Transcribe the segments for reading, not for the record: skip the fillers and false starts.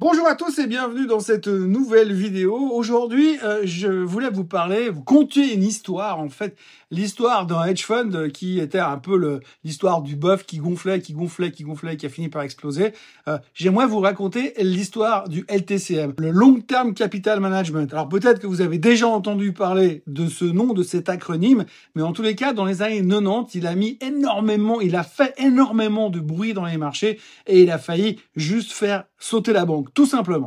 Bonjour à tous et bienvenue dans cette nouvelle vidéo. Aujourd'hui, je voulais vous conter une histoire, en fait, l'histoire d'un hedge fund qui était un peu l'histoire du bœuf qui gonflait, qui a fini par exploser. J'aimerais vous raconter l'histoire du LTCM, le Long Term Capital Management. Alors peut-être que vous avez déjà entendu parler de ce nom, de cet acronyme, mais en tous les cas, dans les années 90, il a fait énormément de bruit dans les marchés et il a failli juste faire sauter la banque, tout simplement.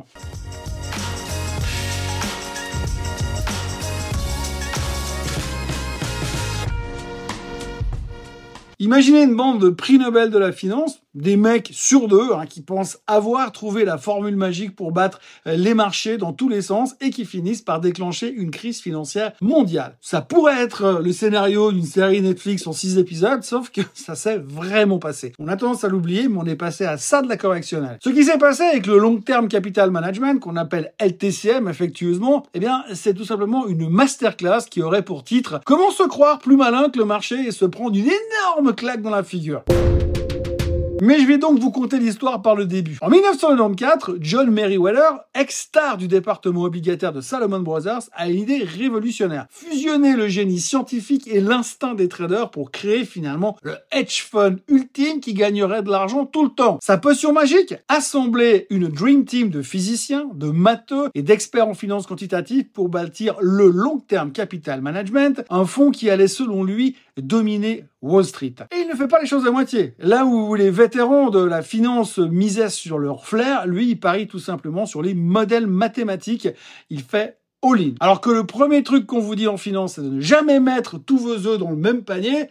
Imaginez une bande de prix Nobel de la finance, des mecs sur deux qui pensent avoir trouvé la formule magique pour battre les marchés dans tous les sens et qui finissent par déclencher une crise financière mondiale. Ça pourrait être le scénario d'une série Netflix en 6 épisodes, sauf que ça s'est vraiment passé. On a tendance à l'oublier, mais on est passé à ça de la correctionnelle. Ce qui s'est passé avec le Long Term Capital Management, qu'on appelle LTCM affectueusement, eh bien, c'est tout simplement une masterclass qui aurait pour titre « Comment se croire plus malin que le marché et se prendre une énorme claque dans la figure ». Mais je vais donc vous conter l'histoire par le début. En 1994, John Meriwether, ex-star du département obligataire de Salomon Brothers, a une idée révolutionnaire. Fusionner le génie scientifique et l'instinct des traders pour créer finalement le hedge fund ultime qui gagnerait de l'argent tout le temps. Sa potion magique? Assembler une dream team de physiciens, de matheux et d'experts en finance quantitative pour bâtir le Long Term Capital Management, un fonds qui allait selon lui dominer Wall Street. Et il ne fait pas les choses à moitié. Là où les vétérans de la finance misaient sur leur flair, lui, il parie tout simplement sur les modèles mathématiques. Il fait all-in. Alors que le premier truc qu'on vous dit en finance, c'est de ne jamais mettre tous vos œufs dans le même panier.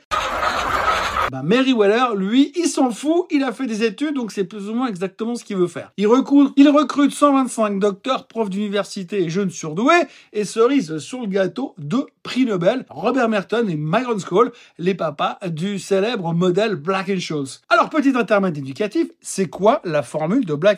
Meriwether, lui, il s'en fout, il a fait des études, donc c'est plus ou moins exactement ce qu'il veut faire. Il recrute 125 docteurs, profs d'université et jeunes surdoués, et cerise sur le gâteau, 2 prix Nobel, Robert Merton et Myron Scholes, les papas du célèbre modèle Black-Scholes. Alors, petit intermède éducatif, c'est quoi la formule de Black-Scholes ?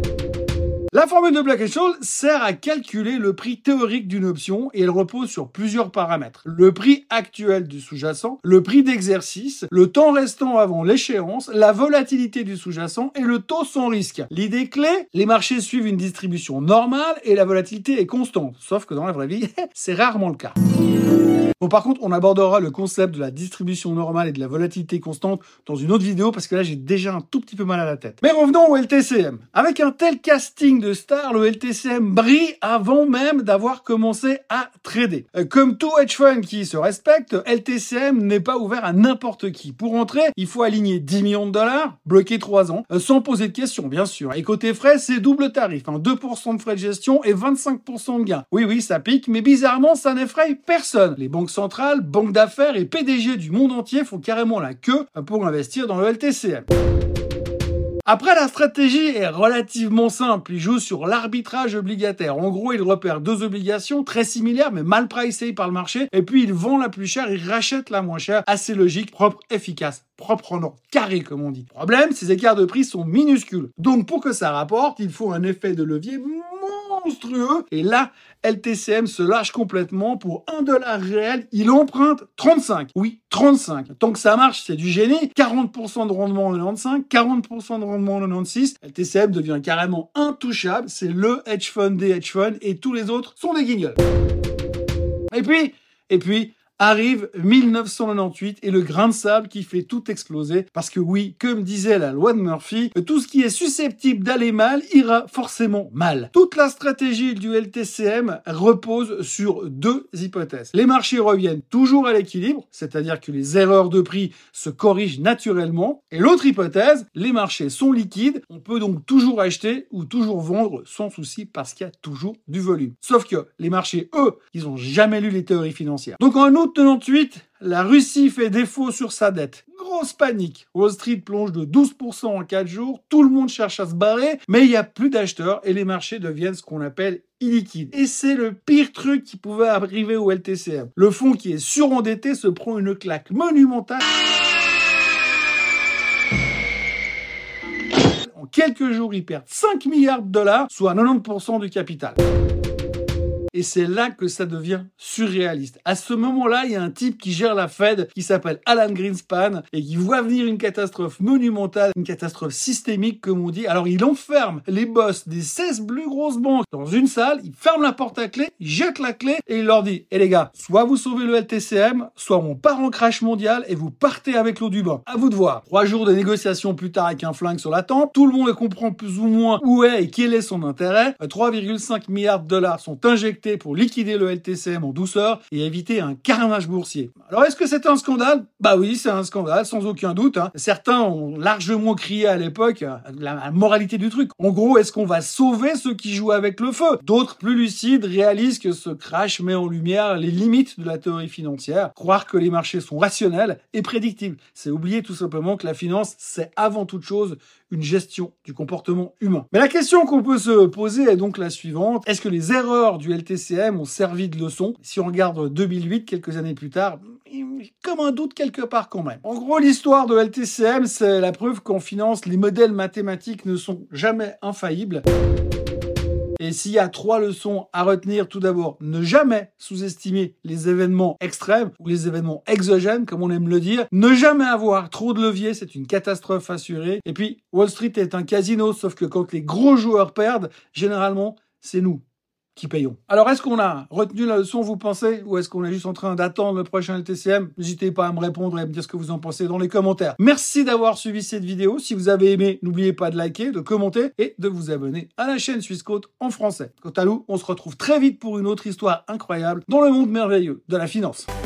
La formule de Black-Scholes sert à calculer le prix théorique d'une option et elle repose sur plusieurs paramètres. Le prix actuel du sous-jacent, le prix d'exercice, le temps restant avant l'échéance, la volatilité du sous-jacent et le taux sans risque. L'idée clé, les marchés suivent une distribution normale et la volatilité est constante. Sauf que dans la vraie vie, c'est rarement le cas. Bon, par contre, on abordera le concept de la distribution normale et de la volatilité constante dans une autre vidéo parce que là, j'ai déjà un tout petit peu mal à la tête. Mais revenons au LTCM. Avec un tel casting de stars, le LTCM brille avant même d'avoir commencé à trader. Comme tout hedge fund qui se respecte, LTCM n'est pas ouvert à n'importe qui. Pour entrer, il faut aligner 10 millions de dollars, bloquer 3 ans, sans poser de questions, bien sûr. Et côté frais, c'est double tarif, 2% de frais de gestion et 25% de gains. Oui, ça pique, mais bizarrement, ça n'effraie personne. Les banques centrales, banques d'affaires et PDG du monde entier font carrément la queue pour investir dans le LTCM. Après, la stratégie est relativement simple. Il joue sur l'arbitrage obligataire. En gros, il repère 2 obligations très similaires, mais mal pricées par le marché. Et puis, il vend la plus chère, il rachète la moins chère. Assez logique, propre, efficace. Propre en ordre carré, comme on dit. Problème, ces écarts de prix sont minuscules. Donc, pour que ça rapporte, il faut un effet de levier monstrueux. Et là, LTCM se lâche complètement. Pour $1 réel, il emprunte 35. Oui, 35. Tant que ça marche, c'est du génie. 40% de rendement en 95, 40% de rendement en 96. LTCM devient carrément intouchable. C'est le hedge fund des hedge funds et tous les autres sont des guignols. Et puis, arrive 1998 et le grain de sable qui fait tout exploser. Parce que oui, comme disait la loi de Murphy, tout ce qui est susceptible d'aller mal ira forcément mal. Toute la stratégie du LTCM repose sur 2 hypothèses. Les marchés reviennent toujours à l'équilibre, c'est-à-dire que les erreurs de prix se corrigent naturellement. Et l'autre hypothèse, les marchés sont liquides, on peut donc toujours acheter ou toujours vendre sans souci parce qu'il y a toujours du volume. Sauf que les marchés, eux, ils ont jamais lu les théories financières. Donc en août 98, la Russie fait défaut sur sa dette. Grosse panique. Wall Street plonge de 12% en 4 jours. Tout le monde cherche à se barrer, mais il n'y a plus d'acheteurs et les marchés deviennent ce qu'on appelle illiquides. Et c'est le pire truc qui pouvait arriver au LTCM. Le fonds qui est surendetté se prend une claque monumentale. En quelques jours, ils perdent 5 milliards de dollars, soit 90% du capital. Et c'est là que ça devient surréaliste. À ce moment-là, il y a un type qui gère la Fed, qui s'appelle Alan Greenspan, et qui voit venir une catastrophe monumentale, une catastrophe systémique, comme on dit. Alors, il enferme les boss des 16 plus grosses banques dans une salle, il ferme la porte à clé, il jette la clé, et il leur dit, les gars, soit vous sauvez le LTCM, soit on part en crash mondial, et vous partez avec l'eau du bain. À vous de voir. 3 jours de négociations plus tard avec un flingue sur la tempe, tout le monde comprend plus ou moins où est et quel est son intérêt. 3,5 milliards de dollars sont injectés pour liquider le LTCM en douceur et éviter un carnage boursier. Alors, est-ce que c'est un scandale? Bah oui, c'est un scandale, sans aucun doute. Certains ont largement crié à l'époque la moralité du truc. En gros, est-ce qu'on va sauver ceux qui jouent avec le feu? D'autres, plus lucides, réalisent que ce crash met en lumière les limites de la théorie financière. Croire que les marchés sont rationnels et prédictibles. C'est oublier tout simplement que la finance, c'est avant toute chose une gestion du comportement humain. Mais la question qu'on peut se poser est donc la suivante. Est-ce que les erreurs du LTCM ont servi de leçon? Si on regarde 2008, quelques années plus tard, comme un doute quelque part quand même. En gros, l'histoire de LTCM, c'est la preuve qu'en finance, les modèles mathématiques ne sont jamais infaillibles. Et s'il y a 3 leçons à retenir, tout d'abord, ne jamais sous-estimer les événements extrêmes ou les événements exogènes, comme on aime le dire. Ne jamais avoir trop de levier, c'est une catastrophe assurée. Et puis, Wall Street est un casino, sauf que quand les gros joueurs perdent, généralement, c'est nous qui payons. Alors, est-ce qu'on a retenu la leçon, vous pensez? Ou est-ce qu'on est juste en train d'attendre le prochain LTCM? N'hésitez pas à me répondre et à me dire ce que vous en pensez dans les commentaires. Merci d'avoir suivi cette vidéo. Si vous avez aimé, n'oubliez pas de liker, de commenter et de vous abonner à la chaîne Swissquote en français. Quant à nous, on se retrouve très vite pour une autre histoire incroyable dans le monde merveilleux de la finance.